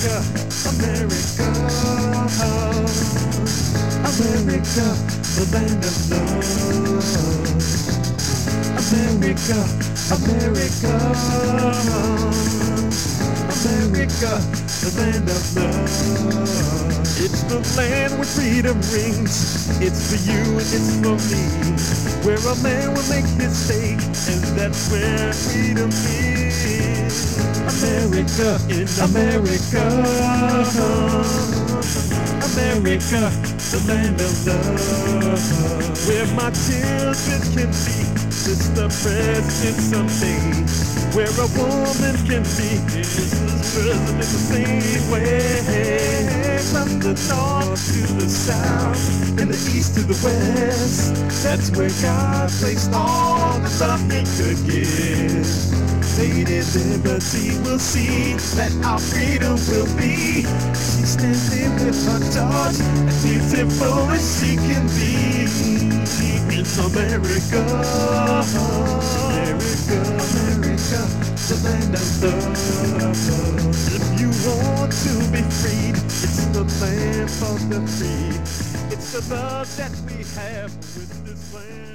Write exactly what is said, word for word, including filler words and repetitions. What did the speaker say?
America, America, America, the land of love. America, America, America, the land of love. It's the land where freedom rings. It's for you and it's for me. Where a man will make his stake, and that's where freedom is. America, in America, America, the land of love. Where my children can be just the president someday. Where a woman can be Missus President the same way. From the north to the south, and the east to the west, that's where God placed all the love He could give. Lady Liberty will see that our freedom will be. She stands there with her torch, as beautiful as she can be. It's America, America, America, the land of love. If you want to be freed, it's the land for the free. It's the love that we have with this land.